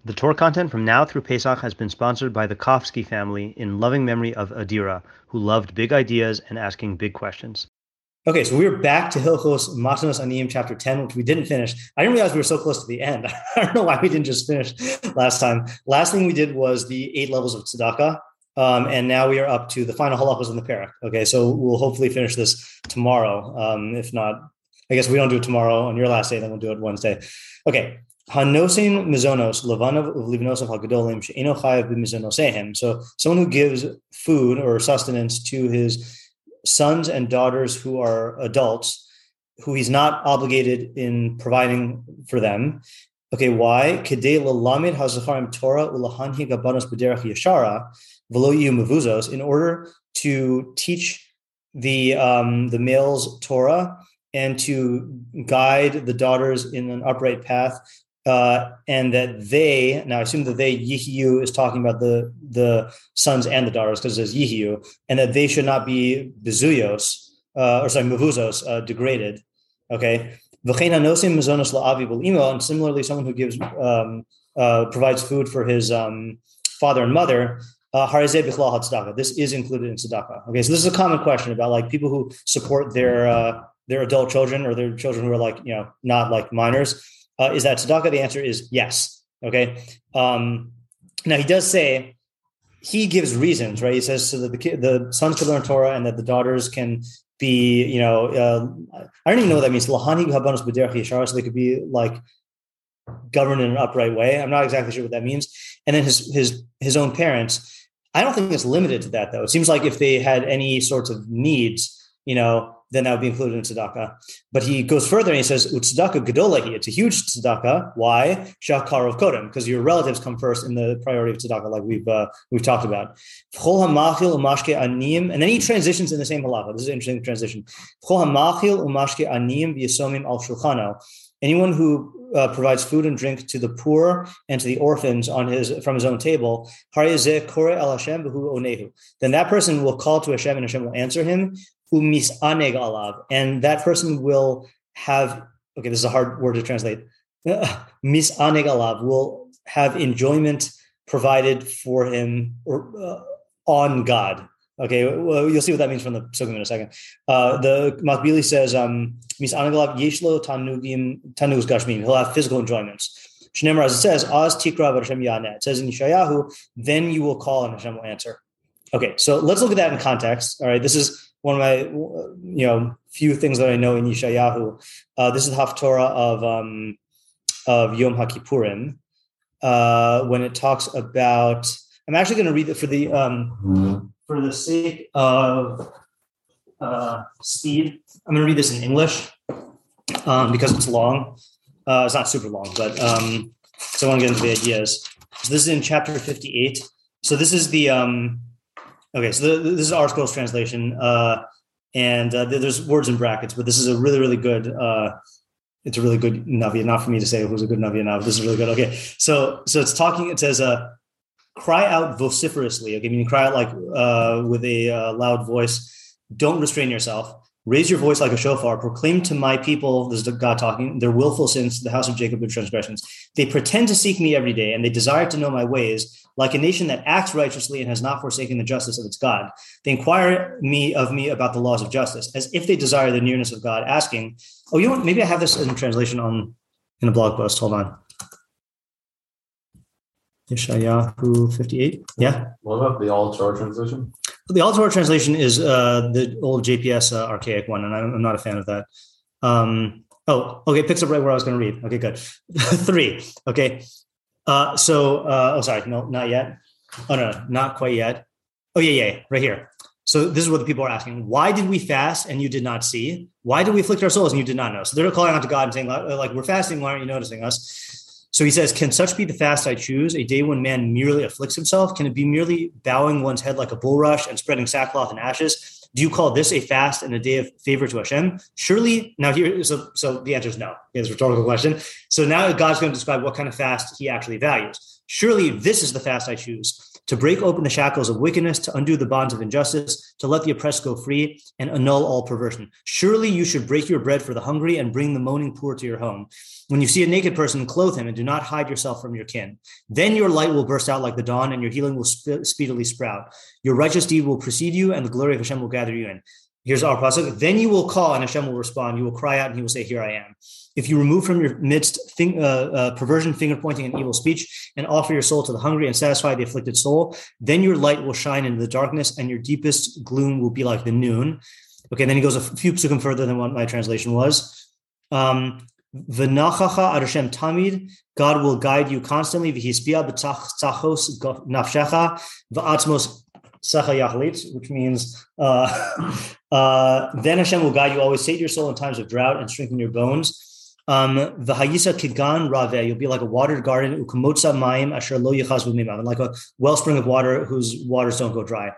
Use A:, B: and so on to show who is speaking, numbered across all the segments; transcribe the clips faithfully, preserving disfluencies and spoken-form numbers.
A: The Torah content from now through Pesach has been sponsored by the Kofsky family in loving memory of Adira, who loved big ideas and asking big questions. Okay, so we're back to Hilchos Matanos Aniyim, chapter ten, which we didn't finish. I didn't realize we were so close to the end. I don't know why we didn't just finish last time. Last thing we did was the eight levels of tzedakah, um, and now we are up to the final halachos in the parak. Okay, so we'll hopefully finish this tomorrow. Um, if not, I guess we don't do it tomorrow on your last day, then we'll do it Wednesday. Okay. Hanosin mizonos levanav uvlivnosav hagedolim she'eno chayav b'mizonosehem. So someone who gives food or sustenance to his sons and daughters who are adults, who he's not obligated in providing for them. Okay, why? Kedei lalamid hazacharim Torah ulahanhi gabanos b'derech yashara v'lo yiyu mevuzos, in order to teach the um, the males Torah and to guide the daughters in an upright path. Uh, and that they, now I assume that they, Yihiyu, is talking about the the sons and the daughters, because it says Yihiyu, and that they should not be bezuyos, uh, or sorry, mevuzos, uh, degraded. Okay. And similarly, someone who gives, um, uh, provides food for his um, father and mother, uh, this is included in tzedakah. Okay. So this is a common question about like people who support their, uh, their adult children or their children who are like, you know, not like minors. Uh, is that tzedakah? The answer is yes. Okay. Um, now he does say he gives reasons, right? He says so that the kid, the sons can learn Torah and that the daughters can be, you know, uh, I don't even know what that means. Lahani habanos b'derech yashara, so they could be like governed in an upright way. I'm not exactly sure what that means. And then his his his own parents. I don't think it's limited to that though. It seems like if they had any sorts of needs, you know, then that would be included in tzedakah. But he goes further and he says, "Utzedakah gedolahi." It's a huge tzedakah. Why? Shakar of kodem, because your relatives come first in the priority of tzedakah, like we've uh, we've talked about. And then he transitions in the same halacha. This is an interesting transition. Anyone who uh, provides food and drink to the poor and to the orphans on his from his own table, then that person will call to Hashem and Hashem will answer him. Umisaneg alav, and that person will have, okay, this is a hard word to translate. Misaneg alav will have enjoyment provided for him or uh, on God. Okay, well, you'll see what that means from the sugim in a second. Uh, the Makbili says, um, Misaneg alav yeshlo tanugim tanugs gashmim. He'll have physical enjoyments. Shneimar, as it says, Az tikra v'Hashem yaneh. It says in Yeshayahu, then you will call and Hashem will answer. Okay, so let's look at that in context. All right, this is one of my, you know, few things that I know in Yeshayahu. Uh, this is the Haftorah of um, of Yom HaKippurim, uh, when it talks about. I'm actually going to read it for the um, mm-hmm. for the sake of uh, speed. I'm going to read this in English um, because it's long. Uh, it's not super long, but um, so I want to get into the ideas. So this is in chapter fifty-eight. So this is the. Um, Okay, so the, this is ArtScroll's translation, uh, and uh, there's words in brackets, but this is a really, really good, uh, it's a really good Navi, not for me to say who's a good Navi now, but this is really good. Okay, so so it's talking, it says, uh, cry out vociferously, okay, meaning cry out like uh, with a uh, loud voice, don't restrain yourself, raise your voice like a shofar, proclaim to my people, this is God talking, their willful sins, the house of Jacob, their transgressions. They pretend to seek me every day, and they desire to know my ways, like a nation that acts righteously and has not forsaken the justice of its God. They inquire me of me about the laws of justice, as if they desire the nearness of God, asking, oh, you know what? Maybe I have this in translation on in a blog post. Hold on. Yeshayahu fifty-eight. Yeah.
B: What about the All Torah translation?
A: The All Torah translation is uh, the old J P S uh, archaic one, and I'm not a fan of that. Um, oh, okay. Picks up right where I was going to read. Okay, good. Three. Okay. Uh, so, uh, oh, sorry, no, not yet. Oh, no, not quite yet. Oh, yeah, yeah, right here. So this is what the people are asking. Why did we fast and you did not see? Why did we afflict our souls and you did not know? So they're calling out to God and saying, like, we're fasting. Why aren't you noticing us? So he says, can such be the fast I choose, a day when man merely afflicts himself? Can it be merely bowing one's head like a bulrush and spreading sackcloth and ashes? Do you call this a fast and a day of favor to Hashem? Surely, now here, so, so the answer is no. It's a rhetorical question. So now God's going to describe what kind of fast he actually values. Surely this is the fast I choose, to break open the shackles of wickedness, to undo the bonds of injustice, to let the oppressed go free, and annul all perversion. Surely you should break your bread for the hungry and bring the moaning poor to your home. When you see a naked person, clothe him, and do not hide yourself from your kin. Then your light will burst out like the dawn, and your healing will sp- speedily sprout. Your righteous deed will precede you, and the glory of Hashem will gather you in. Here's our pasuk. Then you will call, and Hashem will respond. You will cry out, and he will say, here I am. If you remove from your midst thing, uh, uh, perversion, finger-pointing, and evil speech, and offer your soul to the hungry and satisfy the afflicted soul, then your light will shine into the darkness, and your deepest gloom will be like the noon. Okay, then he goes a few psukim further than what my translation was. Um, V'nachacha ad Hashem tamid, God will guide you constantly. V'hispia b'tzachos nafshecha v'atzmos secha yachlit, which means uh, uh, then Hashem will guide you always, sate your soul in times of drought and strengthen your bones. Um, V'hayisa kigan raveh, you'll be like a watered garden, ukamotza mayim asher lo yichaz v'mimam, like a wellspring of water whose waters don't go dry.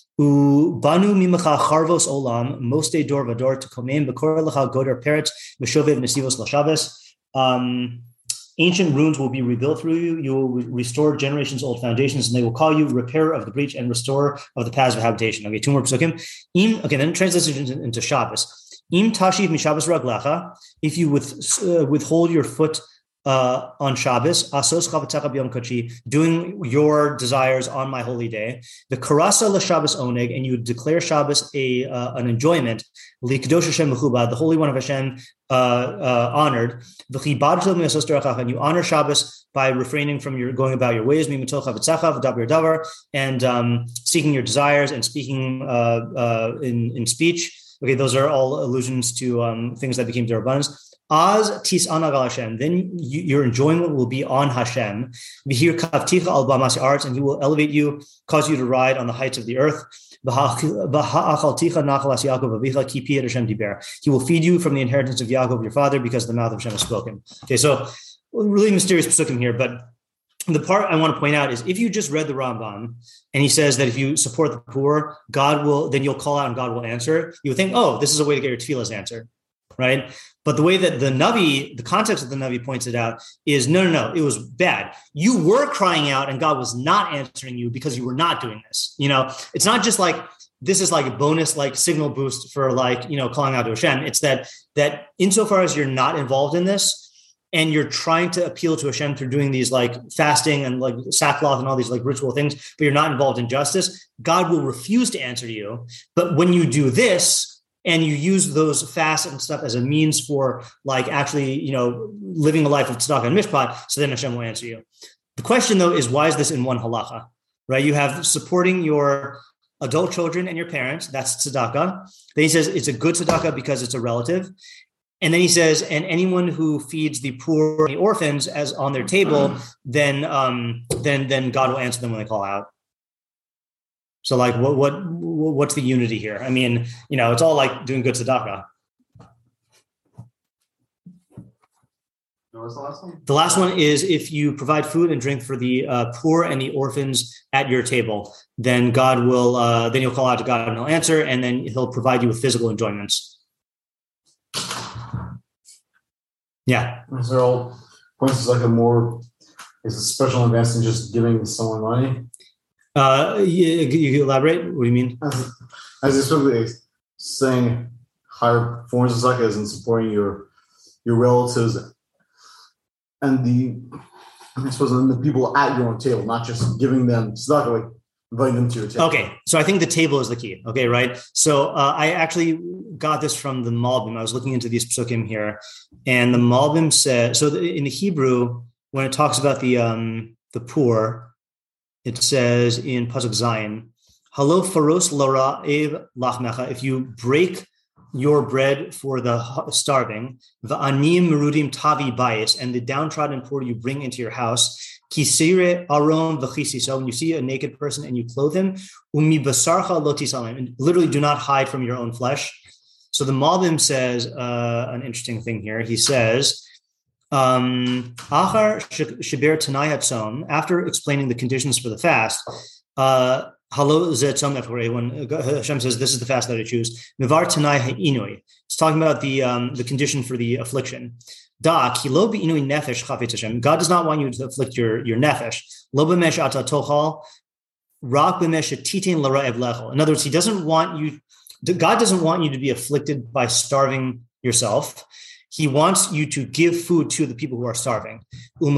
A: U banu mimacha charvos olam moste dor vador tekomem bekor lecha goder peretz meshovev nesivos l'shabbos. Um, ancient ruins will be rebuilt through you. You will restore generations old foundations, and they will call you repairer of the breach and restorer of the paths of habitation. Okay, two more psukim. Im, okay, then translation into, into Shabbos. Im tashiv mishabbos raglecha, if you with, uh, withhold your foot uh, on Shabbos, asos chavatzecha b'yom kachi, doing your desires on my holy day, the karasa l'Shabbos oneg, and you declare Shabbos a uh, an enjoyment, l'kadosh Hashem mechubad, the Holy One of Hashem uh, uh, honored, v'chibadto mi'asos derech, and you honor Shabbos by refraining from your going about your ways, mi'mitol chavatzecha v'daber davar, and um, seeking your desires and speaking uh, uh, in in speech. Okay, those are all allusions to um, things that became derabbanos. Az tis anag al Hashem, then you, your enjoyment will be on Hashem. V'hir kavticha al bamas arts, and he will elevate you, cause you to ride on the heights of the earth. He will feed you from the inheritance of Yaakov, your father, because the mouth of Hashem has spoken. Okay, so really mysterious psukim here, but the part I want to point out is if you just read the Rambam and he says that if you support the poor, God will, then you'll call out and God will answer. You would think, oh, this is a way to get your tefillahs answered, right? But the way that the Navi, the context of the Navi points it out is no, no, no, it was bad. You were crying out and God was not answering you because you were not doing this. You know, it's not just like, this is like a bonus, like signal boost for like, you know, calling out to Hashem. It's that, that insofar as you're not involved in this, and you're trying to appeal to Hashem through doing these like fasting and like sackcloth and all these like ritual things, but you're not involved in justice, God will refuse to answer you. But when you do this and you use those fasts and stuff as a means for like actually, you know, living a life of tzedakah and mishpat, so then Hashem will answer you. The question though is, why is this in one halacha, right? You have supporting your adult children and your parents, that's tzedakah. Then he says it's a good tzedakah because it's a relative. And then he says, and anyone who feeds the poor and the orphans as on their table, then um, then then God will answer them when they call out. So, like, what what what's the unity here? I mean, you know, it's all like doing good tzedakah.
B: What was the last one?
A: The last one is if you provide food and drink for the uh, poor and the orphans at your table, then God will uh, then you'll call out to God and He'll answer, and then He'll provide you with physical enjoyments. Yeah.
B: Is there all points is like a more is a special advance than just giving someone money? Uh,
A: you, you elaborate? What do you mean?
B: As, as especially saying higher forms of zakat and supporting your your relatives and the I suppose and the people at your own table, not just giving them tzedakah, like inviting them to your table.
A: Okay, so I think the table is the key. Okay, right. So uh, I actually got this from the Malbim. I was looking into these psukim here, and the Malbim said, so in the Hebrew, when it talks about the um, the poor, it says in Pasuk Zayin, "Halo faros lora'ev lachmecha." If you break your bread for the starving, va'anim merudim tavi bayis, and the downtrodden poor you bring into your house. Kisire aron v'chisi. So when you see a naked person and you clothe him, umi basarcha lo tisalim, and literally do not hide from your own flesh. So the Malbim says uh, an interesting thing here. He says, um, Achar shiber tanai hatzom, after explaining the conditions for the fast, uh, Halo zetzom efrei, when Hashem says, this is the fast that I choose, mivar tanai ha'inoi. It's talking about the um, the condition for the affliction. Da ki lo b'inui nefesh chafetz Hashem. God does not want you to afflict your, your nefesh. Lo b'mesh ata tochal, rak b'mesh titin l'ra'ev lechol. In other words, he doesn't want you, God doesn't want you to be afflicted by starving yourself. He wants you to give food to the people who are starving. And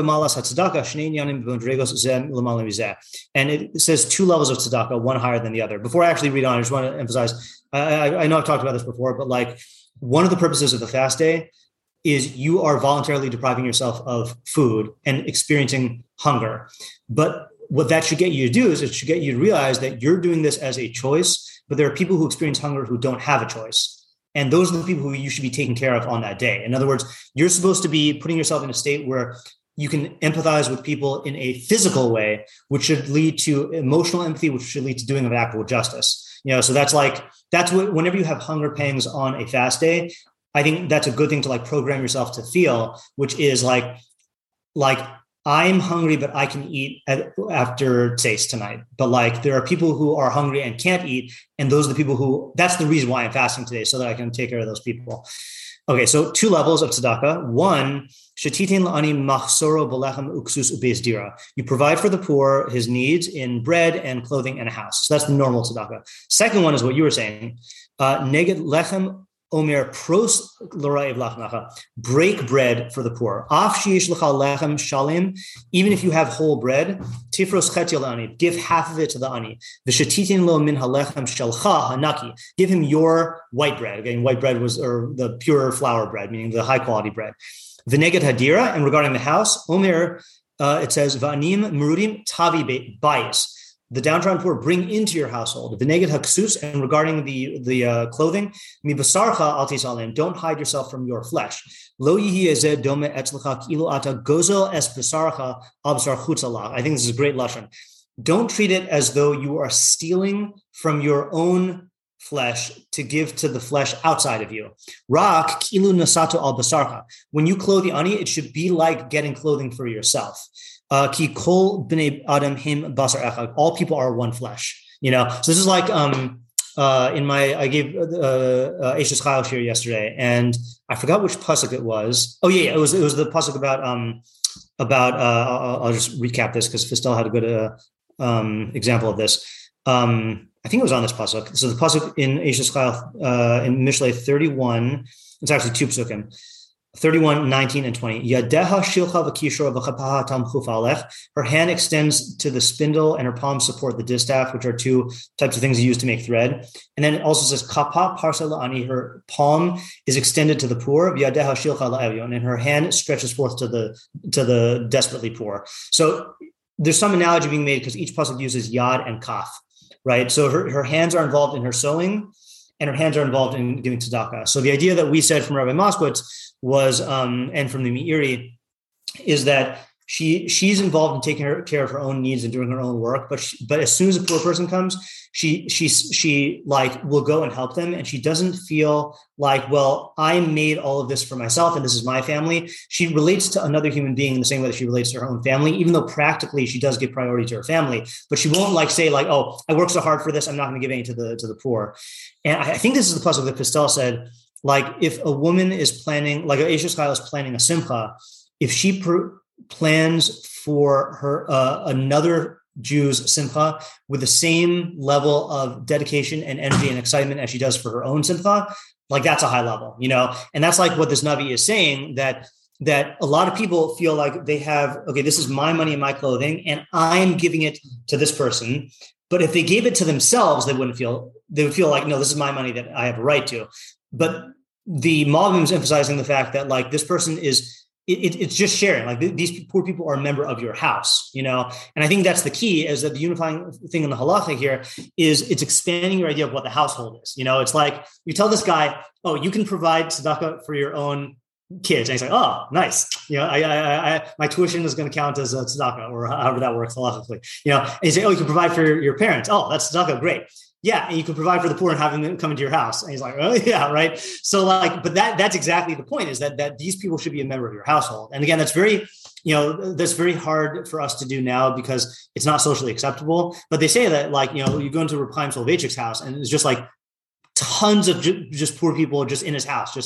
A: it says two levels of tzedakah, one higher than the other. Before I actually read on, I just want to emphasize, I, I know I've talked about this before, but like one of the purposes of the fast day is you are voluntarily depriving yourself of food and experiencing hunger. But what that should get you to do is it should get you to realize that you're doing this as a choice, but there are people who experience hunger who don't have a choice. And those are the people who you should be taking care of on that day. In other words, you're supposed to be putting yourself in a state where you can empathize with people in a physical way, which should lead to emotional empathy, which should lead to doing of actual justice. You know, so that's like, that's what, whenever you have hunger pangs on a fast day, I think that's a good thing to like program yourself to feel, which is like, like, I'm hungry, but I can eat at, after Tzeis tonight. But like, there are people who are hungry and can't eat. And those are the people who, that's the reason why I'm fasting today, so that I can take care of those people. Okay, so two levels of tzedakah. One, shetitin la'ani machsoro b'lechem uksus ubeis dira. You provide for the poor his needs in bread and clothing and a house. So that's the normal tzedakah. Second one is what you were saying. Uh, neged lechem Omer pros l'ra'ev lachnacha, break bread for the poor. Af sheyesh l'cha lechem shalim, even if you have whole bread, tifros chet ani, give half of it to the ani. V'shetitin lo min halechem shelcha hanaki, give him your white bread. Again, white bread was or the pure flour bread, meaning the high quality bread. V'neged hadira, and regarding the house, Omer, uh, it says va'anim merudim tavi bayis. The downtrodden poor bring into your household. The neged haksus, and regarding the the uh, clothing, mi basarcha al tisalim, don't hide yourself from your flesh. Lo yihi ezeh dome etzlecha kilu ata gozel es basarcha al basar chutzalach. I think this is a great lashon. Don't treat it as though you are stealing from your own flesh to give to the flesh outside of you. Rak kilu nasato al basarcha. When you clothe the ani, it should be like getting clothing for yourself. Ki kol b'nei adam him basar echad. All people are one flesh. You know, so this is like um uh in my I gave uh, uh Eishes Chayil here yesterday, and I forgot which pasuk it was. Oh yeah, yeah, it was it was the pasuk about um about uh I'll, I'll just recap this because Fistel had a good uh, um example of this. Um, I think it was on this pasuk. So the pasuk in Eishes Chayil uh in Mishlei thirty-one. It's actually two pasukim. thirty-one, nineteen, and twenty. Yadeha shilcha v'kishor v'chapaha tam chufalech. Her hand extends to the spindle and her palms support the distaff, which are two types of things used to make thread. And then it also says kapa parsa la'ani. Her palm is extended to the poor. Yadeha shilcha la'evyon. And her hand stretches forth to the to the desperately poor. So there's some analogy being made because each pasuk uses yad and kaf, right? So her, her hands are involved in her sewing, and her hands are involved in giving tzedakah. So the idea that we said from Rabbi Moskowitz was, um, and from the Meiri, is that she she's involved in taking her, care of her own needs and doing her own work. But she, but as soon as a poor person comes, she she she like will go and help them, and she doesn't feel like, well, I made all of this for myself, and this is my family. She relates to another human being in the same way that she relates to her own family, even though practically she does give priority to her family. But she won't like say like, oh, I worked so hard for this, I'm not going to give any to the to the poor. And I think this is the puzzle that Pistel said. Like if a woman is planning, like Eishes Chayil is planning a simcha, if she pr- plans for her uh, another Jew's simcha with the same level of dedication and energy and excitement as she does for her own simcha, like that's a high level, you know? And that's like what this Navi is saying, that that a lot of people feel like they have, okay, this is my money and my clothing, and I'm giving it to this person. But if they gave it to themselves, they wouldn't feel, they would feel like, no, this is my money that I have a right to. But the Malbim is emphasizing the fact that like this person is, it, it's just sharing. Like th- these poor people are a member of your house, you know? And I think that's the key, is that the unifying thing in the halacha here is it's expanding your idea of what the household is. You know, it's like you tell this guy, oh, you can provide tzedakah for your own kids. And he's like, oh, nice. You know, I, I, I my tuition is going to count as a tzedakah, or however that works halachically. You know, and you say, oh, you can provide for your, your parents. Oh, that's tzedakah. Great. Yeah, and you can provide for the poor and have them come into your house. And he's like, oh, yeah, right. So like, but that that's exactly the point, is that that these people should be a member of your household. And again, that's very, you know, that's very hard for us to do now because it's not socially acceptable. But they say that, like, you know, you go into Reb Chaim Soloveitchik's house and it's just like tons of ju- just poor people just in his house, just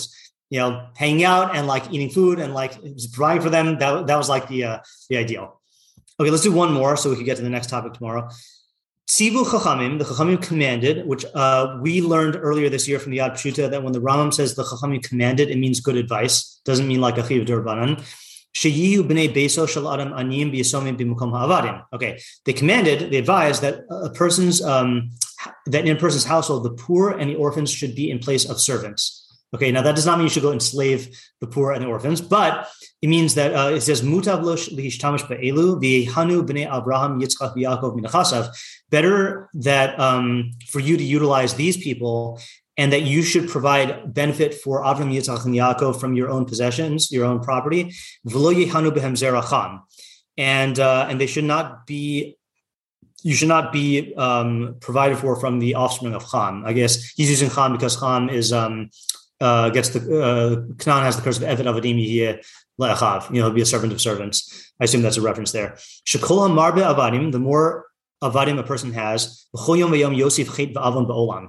A: you know, hanging out and like eating food and like providing for them. That, that was like the uh, the ideal. Okay, let's do one more so we can get to the next topic tomorrow. Tzivu Chachamim, the Chachamim commanded, which uh, we learned earlier this year from the Yad Pshuta, that when the Rambam says the Chachamim commanded, it means good advice. Doesn't mean like a chiv d'Rabbanan. Sheyihu b'nei beso shel adam aniyim b'yisomim b'mukom ha'avadim. Okay, they commanded, they advised that a person's um, that in a person's household, the poor and the orphans should be in place of servants. Okay, now that does not mean you should go enslave the poor and the orphans, but it means that uh, it says mutav lo lihishtamish ba'elu v'yehanu b'nei Abraham Yitzchak v'Yaakov minachasav. Better that um, for you to utilize these people, and that you should provide benefit for Avraham, Yitzchak, and Yaakov from your own possessions, your own property. V'lo yehanu behem zeracham, and uh, and they should not be. You should not be um, provided for from the offspring of Ham. I guess he's using Ham because Ham is um, uh, gets the uh, Canaan has the curse of Eved Avadim Yihye Le'achav. You know, he'll be a servant of servants. I assume that's a reference there. Shekol Marbe Avadim. The more Avadim a person has, V'chol Yom V'Yom Yosef Chet V'Avon Ba'olam.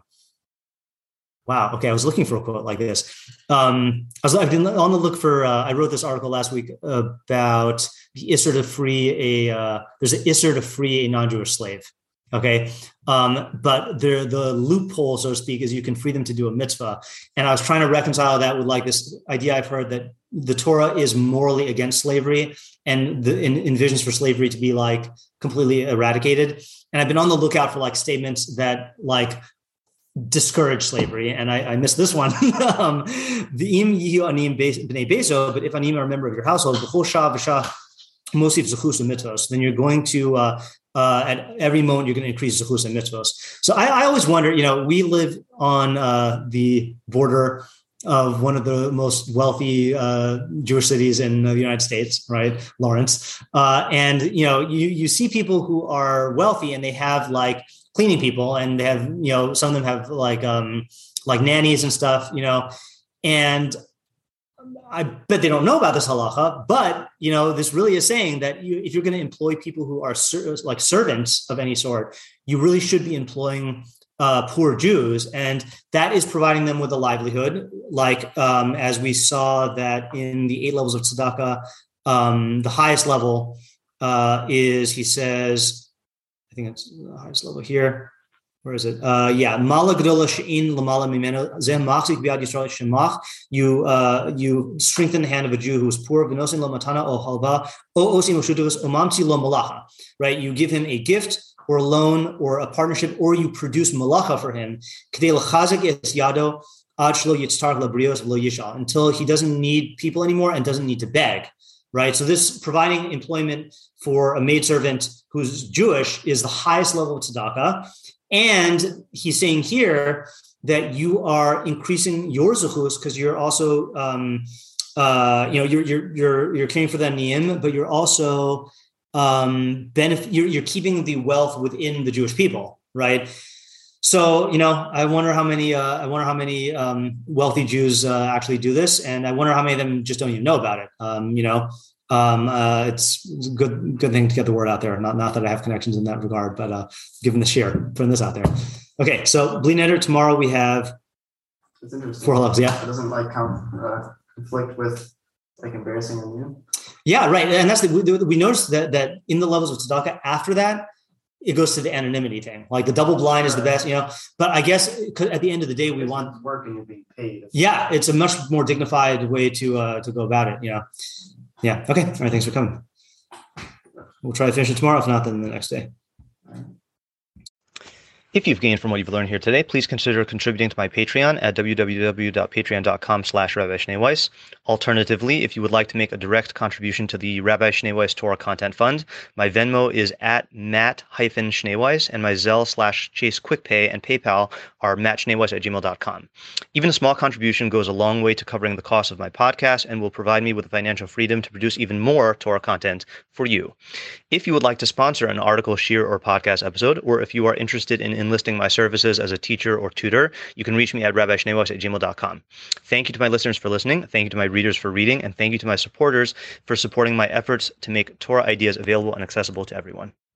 A: Wow. Okay, I was looking for a quote like this. Um, I was I've been on the look for. Uh, I wrote this article last week about the Isser to free a. Uh, there's an Isser to free a non-Jewish slave. Okay, um, but the the loophole, so to speak, is you can free them to do a mitzvah. And I was trying to reconcile that with like this idea I've heard that the Torah is morally against slavery and the in, envisions for slavery to be like completely eradicated. And I've been on the lookout for like statements that like discourage slavery, and I, I missed this one. um, the im yihu anim b'nei beso, but if anim are a member of your household, b'chol shah v'shah mosif zechus u'mitzvos, then you're going to uh, uh, at every moment you're going to increase zechus and mitzvos. So I, I always wonder, you know, we live on uh, the border of one of the most wealthy uh, Jewish cities in the United States, right, Lawrence, uh, and you know, you you see people who are wealthy and they have like cleaning people, and they have, you know, some of them have like um like nannies and stuff, you know, and I bet they don't know about this halacha, but you know, this really is saying that you, if you're going to employ people who are ser- like servants of any sort, you really should be employing uh, poor Jews, and that is providing them with a livelihood. Like um, as we saw that in the eight levels of tzedakah, um, the highest level uh, is, he says, I think it's the highest level here. Where is it? Uh, yeah, Mala Gdola Shein Lamala Mimeno Zeh Machzik Biad Yisrael Shemach. You uh, you strengthen the hand of a Jew who is poor. V'nosin lo matana o halva o osim ushutuvus umamti lo malacha. Right, you give him a gift or a loan or a partnership, or you produce malacha for him. K'dei l'chazik es yado ad shelo yitztar labrios v'lo yishal, until he doesn't need people anymore and doesn't need to beg. Right, so this providing employment for a maidservant who's Jewish is the highest level of tzedakah. And he's saying here that you are increasing your zuchus because you're also, um, uh, you know, you're you're you're you're caring for the niyim, but you're also um, benefit. You're, you're keeping the wealth within the Jewish people, right? So, you know, I wonder how many uh, I wonder how many um, wealthy Jews uh, actually do this, and I wonder how many of them just don't even know about it. Um, you know. Um, uh, it's a good, good thing to get the word out there. Not, not that I have connections in that regard, but, uh, given the share, putting this out there. Okay. So Bli Neder, tomorrow we have
C: it's interesting.
A: Four levels. Yeah.
C: It doesn't like count, uh, conflict with like embarrassing and new.
A: Yeah. Right. And that's the, we, we noticed that, that in the levels of tzedakah after that, it goes to the anonymity thing. Like the double blind is the best, you know, but I guess at the end of the day, we
C: it's
A: want
C: work and you're being paid.
A: Yeah. It's a much more dignified way to, uh, to go about it, you know? Yeah. Okay. All right. Thanks for coming. We'll try to finish it tomorrow. If not, then the next day.
D: If you've gained from what you've learned here today, please consider contributing to my Patreon at www.patreon.com slash Rabbi Shnei Weiss. Alternatively, if you would like to make a direct contribution to the Rabbi Shnei Weiss Torah Content Fund, my Venmo is at Matt-Shnei Weiss, and my Zelle slash Chase QuickPay and PayPal are mattschneeweiss at gmail dot com. Even a small contribution goes a long way to covering the cost of my podcast and will provide me with the financial freedom to produce even more Torah content for you. If you would like to sponsor an article, shir, or podcast episode, or if you are interested in enlisting my services as a teacher or tutor, you can reach me at rabbi shnei weiss at gmail dot com. Thank you to my listeners for listening. Thank you to my readers for reading. And thank you to my supporters for supporting my efforts to make Torah ideas available and accessible to everyone.